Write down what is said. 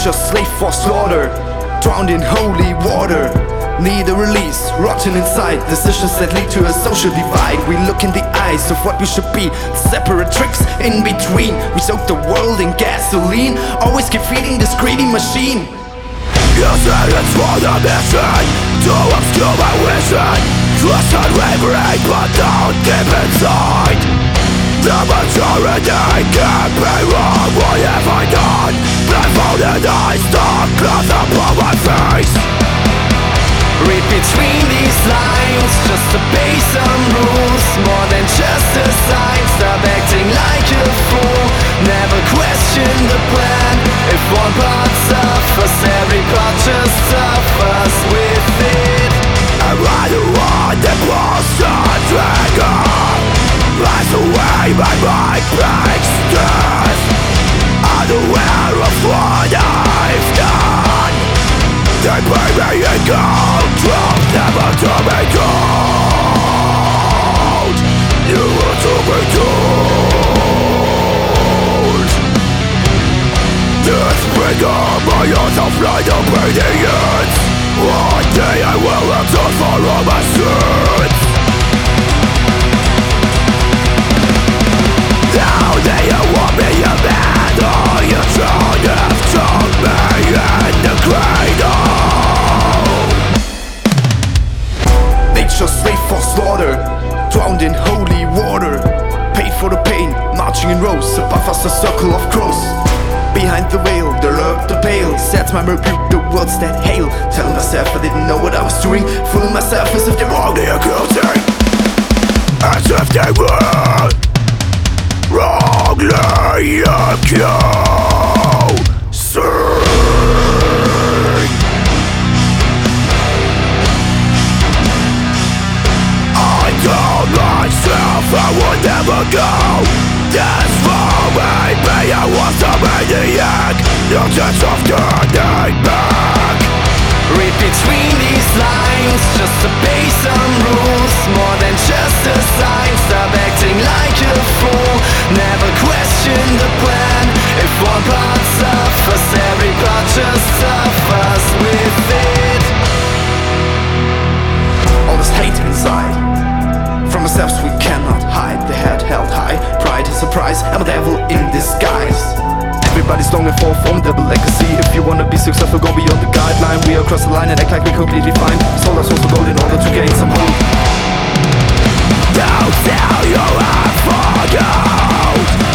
Nature's slave for slaughter, drowned in holy water. Need a release, rotten inside. Decisions that lead to a social divide. We look in the eyes of what we should be, separate tricks in between. We soak the world in gasoline, always keep feeding this greedy machine. You say it's for the mission to obscure my vision. Trust and wavering, but don't deep inside. The majority can't be wrong. What have I done? Blindfolded eyes, dark cloth upon my face. Read between these lines, just obey some rules. More than just a sign, stop acting like a fool. Never question the plan. If one part suffers, every part just suffers with it. I'm right around the bullshit trigger. Lies away, my mind breaks death. Unaware of what I've done. They pay me in gold, drop never to be told. You want to be told. This bringer, my eyes are blind obedience. One day I will atone for all my sins. Now they want me a man. All you should have told me in the cradle. Nature's slave for slaughter, drowned in holy water. Paid for the pain, marching in rows. Above us a circle of crows. Behind the veil, there lurked the pale. Sets my rebuke the words that hail. Tell myself I didn't know what I was doing. Fool myself as if they were Wrongly accusing, as if they were wrongly accusing. I told myself I would never go this far, maybe I was a maniac. No chance of turning back. Read between these lines, just obey some rules. More than just a sign, stop acting like a fool. Never question the plan. If one part suffers, every part just suffers with it. All this hate inside, from ourselves we cannot hide. The head held high, pride is a prize. I'm a devil in disguise. Everybody's longing for a formidable legacy. If you wanna be successful, go beyond the guideline. We across the line and act like we're completely fine. Sold our souls for gold in order to gain some hope. Don't tell you I forgot.